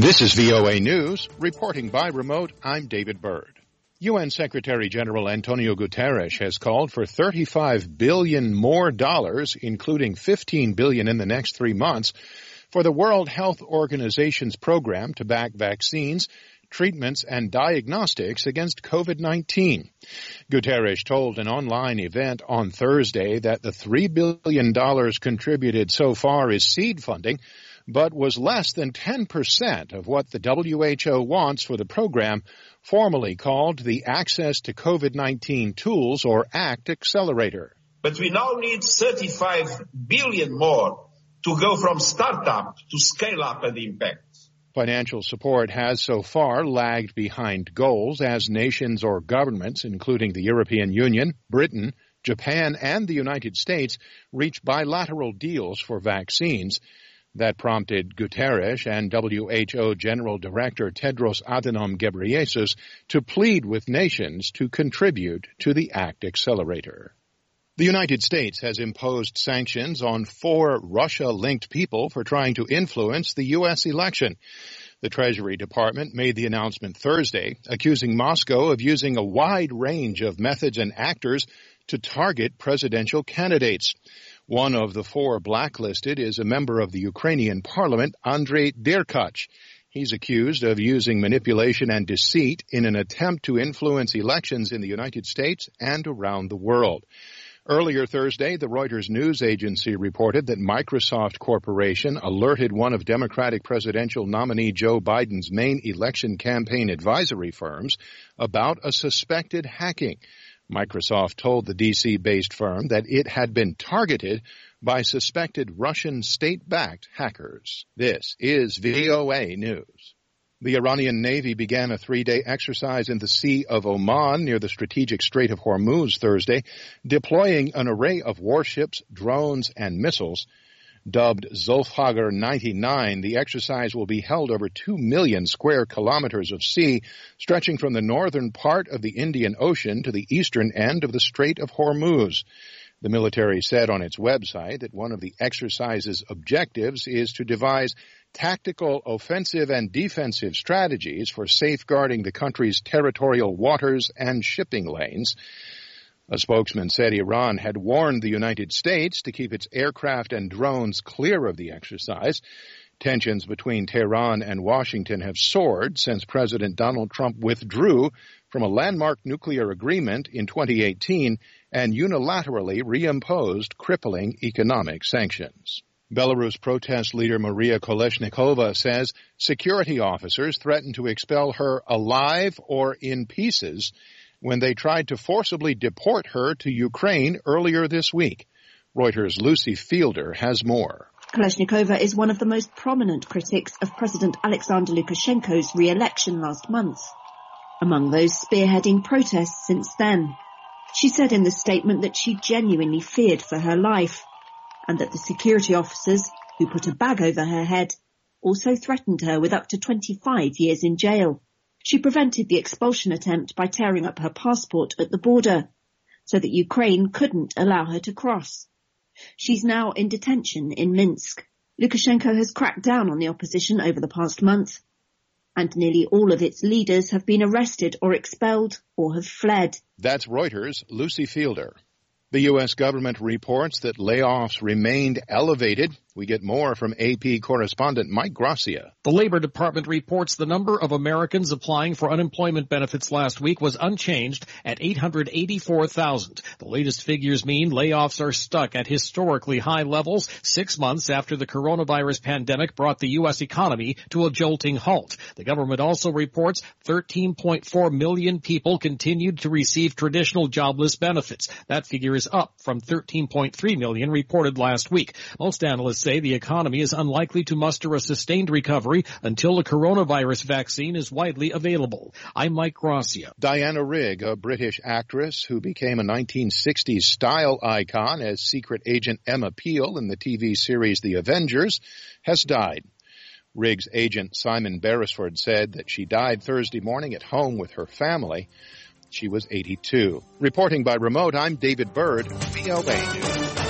This is VOA News. Reporting by remote, I'm David Byrd. UN Secretary General Antonio Guterres has called for $35 billion more, including $15 billion in the next 3 months, for the World Health Organization's program to back vaccines, treatments, and diagnostics against COVID-19. Guterres told an online event on Thursday that the $3 billion contributed so far is seed funding, but was less than 10% of what the WHO wants for the program, formally called the Access to COVID-19 Tools, or ACT, Accelerator. But we now need $35 billion more to go from startup to scale up and impact. Financial support has so far lagged behind goals as nations or governments, including the European Union, Britain, Japan, and the United States, reach bilateral deals for vaccines. That prompted Guterres and WHO General Director Tedros Adhanom Ghebreyesus to plead with nations to contribute to the ACT Accelerator. The United States has imposed sanctions on 4 Russia-linked people for trying to influence the U.S. election. The Treasury Department made the announcement Thursday, accusing Moscow of using a wide range of methods and actors to target presidential candidates. One of the 4 blacklisted is a member of the Ukrainian parliament, Andrei Derkach. He's accused of using manipulation and deceit in an attempt to influence elections in the United States and around the world. Earlier Thursday, the Reuters news agency reported that Microsoft Corporation alerted one of Democratic presidential nominee Joe Biden's main election campaign advisory firms about a suspected hacking. Microsoft told the D.C.-based firm that it had been targeted by suspected Russian state-backed hackers. This is VOA News. The Iranian Navy began a 3-day exercise in the Sea of Oman near the strategic Strait of Hormuz Thursday, deploying an array of warships, drones, and missiles. Dubbed Zulfiqar 99, the exercise will be held over 2 million square kilometers of sea, stretching from the northern part of the Indian Ocean to the eastern end of the Strait of Hormuz. The military said on its website that one of the exercise's objectives is to devise tactical offensive and defensive strategies for safeguarding the country's territorial waters and shipping lanes. A spokesman said Iran had warned the United States to keep its aircraft and drones clear of the exercise. Tensions between Tehran and Washington have soared since President Donald Trump withdrew from a landmark nuclear agreement in 2018 and unilaterally reimposed crippling economic sanctions. Belarus protest leader Maria Kolesnikova says security officers threatened to expel her alive or in pieces when they tried to forcibly deport her to Ukraine earlier this week. Reuters' Lucy Fielder has more. Kolesnikova is one of the most prominent critics of President Alexander Lukashenko's re-election last month, among those spearheading protests since then. She said in the statement that she genuinely feared for her life, and that the security officers, who put a bag over her head, also threatened her with up to 25 years in jail. She prevented the expulsion attempt by tearing up her passport at the border, so that Ukraine couldn't allow her to cross. She's now in detention in Minsk. Lukashenko has cracked down on the opposition over the past month, and nearly all of its leaders have been arrested or expelled or have fled. That's Reuters' Lucy Fielder. The U.S. government reports that layoffs remained elevated. We get more from AP correspondent Mike Gracia. The Labor Department reports the number of Americans applying for unemployment benefits last week was unchanged at 884,000. The latest figures mean layoffs are stuck at historically high levels 6 months after the coronavirus pandemic brought the U.S. economy to a jolting halt. The government also reports 13.4 million people continued to receive traditional jobless benefits. That figure is up from 13.3 million reported last week. Most analysts say the economy is unlikely to muster a sustained recovery until the coronavirus vaccine is widely available. I'm Mike Gracia. Diana Rigg, a British actress who became a 1960s style icon as secret agent Emma Peel in the TV series The Avengers, has died. Rigg's agent Simon Beresford said that she died Thursday morning at home with her family. She was 82. Reporting by remote, I'm David Byrd, VOA News.